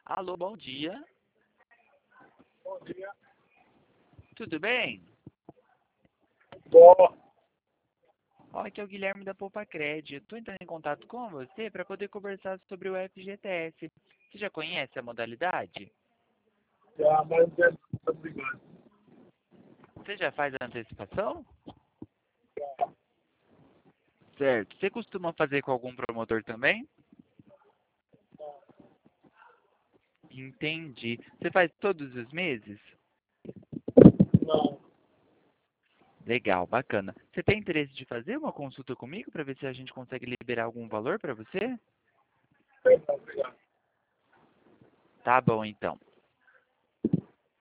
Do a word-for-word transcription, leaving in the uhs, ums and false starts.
Alô, bom dia. Bom dia. Tudo bem? Bom, Ó, aqui é o Guilherme da Poupa Cred. Eu tô entrando em contato com você para poder conversar sobre o F G T S. Você já conhece a modalidade? já mais de muito obrigado. Você já faz a antecipação? Certo. Você costuma fazer com algum promotor também? Entendi. Você faz todos os meses? Não, Legal, bacana. Você tem interesse de fazer uma consulta comigo para ver se a gente consegue liberar algum valor para você? não, obrigado. Tá bom, então.